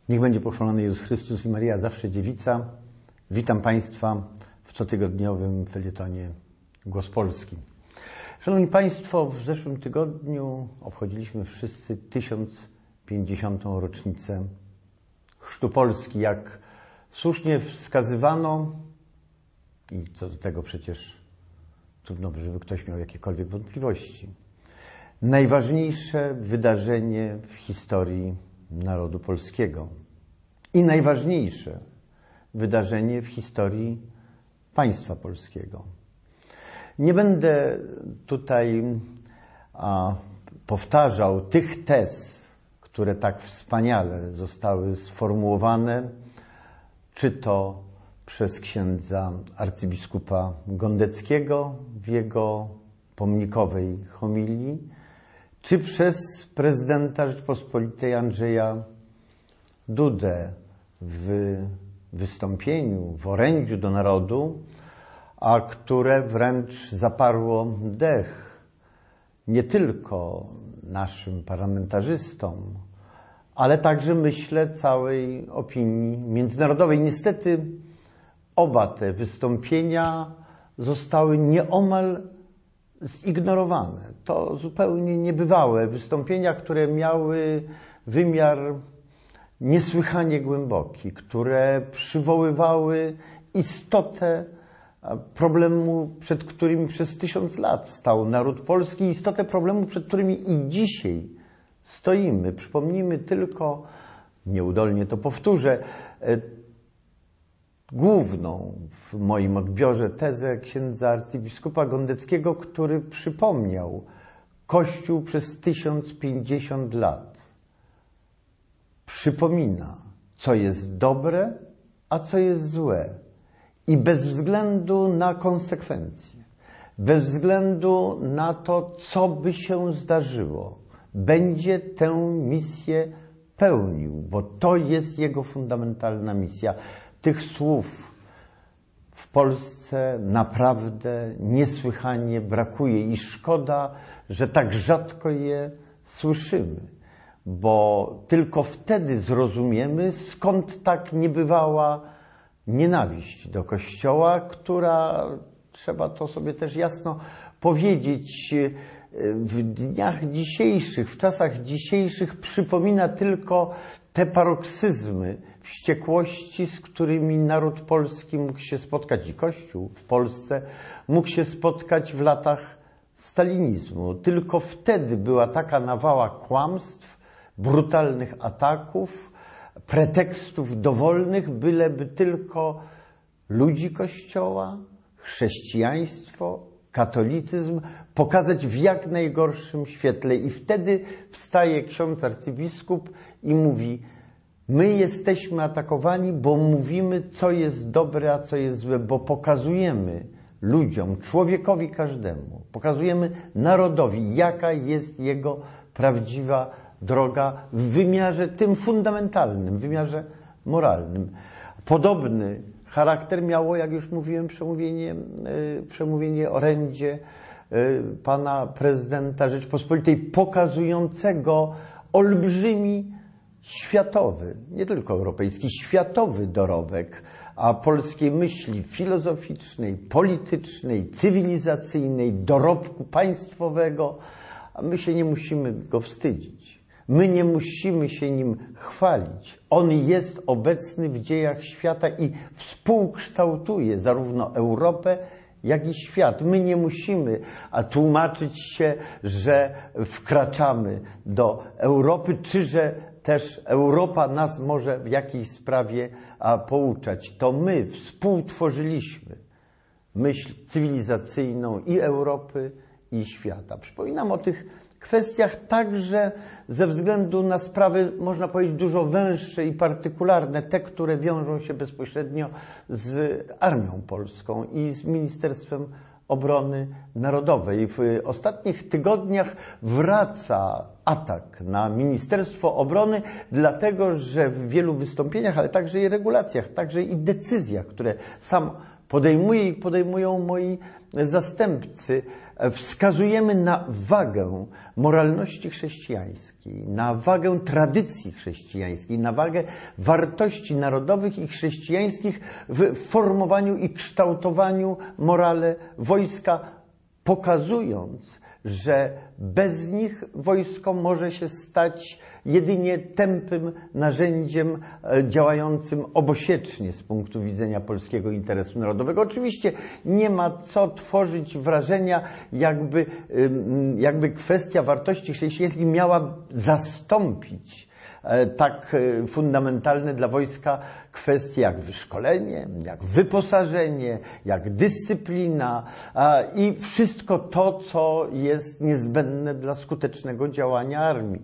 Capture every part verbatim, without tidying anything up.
Niech będzie pochwalony Jezus Chrystus i Maria zawsze dziewica. Witam Państwa w cotygodniowym felietonie Głos Polski. Szanowni Państwo, w zeszłym tygodniu obchodziliśmy wszyscy tysiąc pięćdziesiątą rocznicę Chrztu Polski. Jak słusznie wskazywano, i co do tego przecież trudno, żeby ktoś miał jakiekolwiek wątpliwości, najważniejsze wydarzenie w historii narodu polskiego i najważniejsze wydarzenie w historii państwa polskiego. Nie będę tutaj a, powtarzał tych tez, które tak wspaniale zostały sformułowane, czy to przez księdza arcybiskupa Gondeckiego w jego pomnikowej homilii, czy przez prezydenta Rzeczpospolitej Andrzeja Dudę w wystąpieniu, w orędziu do narodu, a które wręcz zaparło dech nie tylko naszym parlamentarzystom, ale także, myślę, całej opinii międzynarodowej. Niestety oba te wystąpienia zostały nieomal zignorowane. To zupełnie niebywałe wystąpienia, które miały wymiar niesłychanie głęboki, które przywoływały istotę problemu, przed którymi przez tysiąc lat stał naród polski, istotę problemu, przed którymi i dzisiaj stoimy. Przypomnijmy tylko, nieudolnie to powtórzę, główną w moim odbiorze tezę księdza arcybiskupa Gondeckiego, który przypomniał: Kościół przez tysiąc pięćdziesiąt lat przypomina, co jest dobre, a co jest złe. I bez względu na konsekwencje, bez względu na to, co by się zdarzyło, będzie tę misję pełnił, bo to jest jego fundamentalna misja. Tych słów w Polsce naprawdę niesłychanie brakuje i szkoda, że tak rzadko je słyszymy, bo tylko wtedy zrozumiemy, skąd tak niebywała nienawiść do Kościoła, która, trzeba to sobie też jasno powiedzieć, w dniach dzisiejszych, w czasach dzisiejszych przypomina tylko te paroksyzmy wściekłości, z którymi naród polski mógł się spotkać i Kościół w Polsce mógł się spotkać w latach stalinizmu. Tylko wtedy była taka nawała kłamstw, brutalnych ataków, pretekstów dowolnych, byleby tylko ludzi Kościoła, chrześcijaństwo, katolicyzm pokazać w jak najgorszym świetle. I wtedy wstaje ksiądz arcybiskup i mówi: my jesteśmy atakowani, bo mówimy, co jest dobre, a co jest złe, bo pokazujemy ludziom, człowiekowi każdemu, pokazujemy narodowi, jaka jest jego prawdziwa droga w wymiarze tym fundamentalnym, w wymiarze moralnym. Podobny charakter miało, jak już mówiłem, przemówienie, przemówienie orędzie pana prezydenta Rzeczpospolitej, pokazującego olbrzymi światowy, nie tylko europejski, światowy dorobek, a polskiej myśli filozoficznej, politycznej, cywilizacyjnej, dorobku państwowego, a my się nie musimy go wstydzić. My nie musimy się nim chwalić. On jest obecny w dziejach świata i współkształtuje zarówno Europę, jak i świat. My nie musimy a tłumaczyć się, że wkraczamy do Europy, czy że też Europa nas może w jakiejś sprawie a, pouczać. To my współtworzyliśmy myśl cywilizacyjną i Europy, i świata. Przypominam o tych kwestiach także ze względu na sprawy, można powiedzieć, dużo węższe i partykularne, te, które wiążą się bezpośrednio z Armią Polską i z Ministerstwem Obrony Narodowej. W ostatnich tygodniach wraca atak na Ministerstwo Obrony, dlatego że w wielu wystąpieniach, ale także i regulacjach, także i decyzjach, które sam podejmuje i podejmują moi zastępcy, wskazujemy na wagę moralności chrześcijańskiej, na wagę tradycji chrześcijańskiej, na wagę wartości narodowych i chrześcijańskich w formowaniu i kształtowaniu morale wojska, pokazując, że bez nich wojsko może się stać jedynie tępym narzędziem działającym obosiecznie z punktu widzenia polskiego interesu narodowego. Oczywiście nie ma co tworzyć wrażenia, jakby, jakby kwestia wartości chrześcijańskich miała zastąpić tak fundamentalne dla wojska kwestie jak wyszkolenie, jak wyposażenie, jak dyscyplina i wszystko to, co jest niezbędne dla skutecznego działania armii.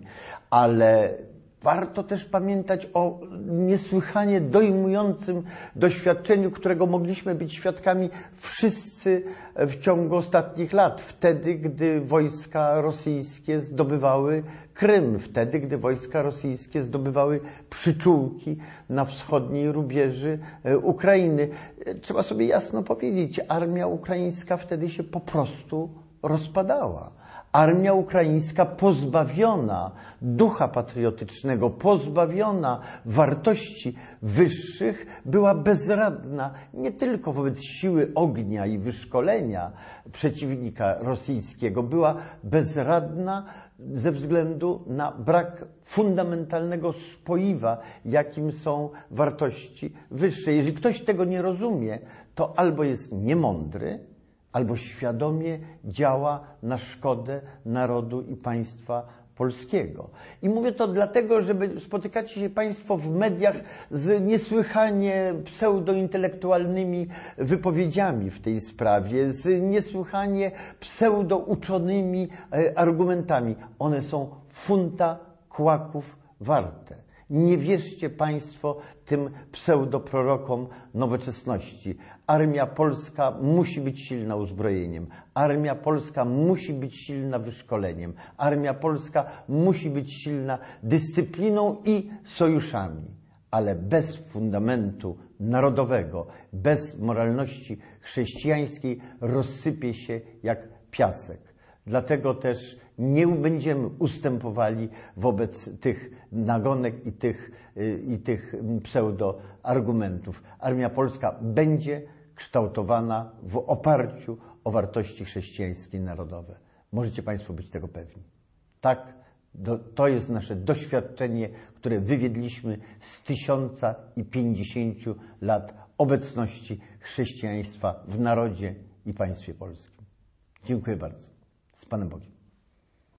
Ale warto też pamiętać o niesłychanie dojmującym doświadczeniu, którego mogliśmy być świadkami wszyscy w ciągu ostatnich lat. Wtedy, gdy wojska rosyjskie zdobywały Krym, wtedy, gdy wojska rosyjskie zdobywały przyczółki na wschodniej rubieży Ukrainy. Trzeba sobie jasno powiedzieć, armia ukraińska wtedy się po prostu rozpadała. Armia ukraińska pozbawiona ducha patriotycznego, pozbawiona wartości wyższych, była bezradna nie tylko wobec siły ognia i wyszkolenia przeciwnika rosyjskiego, była bezradna ze względu na brak fundamentalnego spoiwa, jakim są wartości wyższe. Jeżeli ktoś tego nie rozumie, to albo jest niemądry, albo świadomie działa na szkodę narodu i państwa polskiego. I mówię to dlatego, że spotykacie się Państwo w mediach z niesłychanie pseudointelektualnymi wypowiedziami w tej sprawie, z niesłychanie pseudouczonymi argumentami. One są funta kłaków warte. Nie wierzcie Państwo tym pseudoprorokom nowoczesności. Armia polska musi być silna uzbrojeniem. Armia polska musi być silna wyszkoleniem. Armia polska musi być silna dyscypliną i sojuszami. Ale bez fundamentu narodowego, bez moralności chrześcijańskiej rozsypie się jak piasek. Dlatego też nie będziemy ustępowali wobec tych nagonek i tych, i tych pseudoargumentów. Armia polska będzie kształtowana w oparciu o wartości chrześcijańskie i narodowe. Możecie Państwo być tego pewni. Tak, do, to jest nasze doświadczenie, które wywiedliśmy z tysiąca i pięćdziesięciu lat obecności chrześcijaństwa w narodzie i państwie polskim. Dziękuję bardzo. Z Panem Bogiem.